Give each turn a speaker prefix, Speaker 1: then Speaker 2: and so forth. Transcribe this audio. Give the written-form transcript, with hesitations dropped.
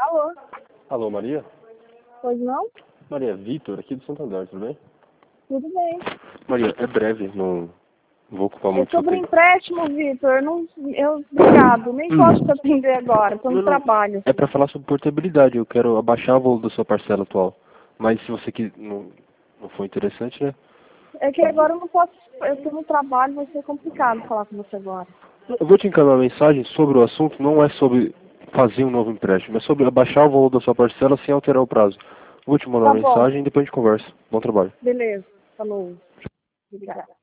Speaker 1: Alô?
Speaker 2: Alô, Maria?
Speaker 1: Pois não?
Speaker 2: Maria, Vitor, aqui do Santander, tudo bem?
Speaker 1: Tudo bem.
Speaker 2: Maria, é breve, não vou ocupar
Speaker 1: É
Speaker 2: muito seu
Speaker 1: sobre
Speaker 2: tempo.
Speaker 1: empréstimo, Vitor. Obrigado. Nem posso te atender agora. Estou no
Speaker 2: Não,
Speaker 1: trabalho.
Speaker 2: é para falar sobre portabilidade, eu quero abaixar o valor da sua parcela atual. Mas se você não for interessante, né?
Speaker 1: É que agora eu não posso. Eu estou no trabalho, vai ser complicado falar com você agora.
Speaker 2: Eu vou te encaminhar uma mensagem sobre o assunto, não é sobre fazer um novo empréstimo, é sobre abaixar o valor da sua parcela sem alterar o prazo. Vou te mandar
Speaker 1: Tá
Speaker 2: uma
Speaker 1: bom.
Speaker 2: mensagem e depois a gente conversa. Bom trabalho.
Speaker 1: Beleza. Falou. Obrigada.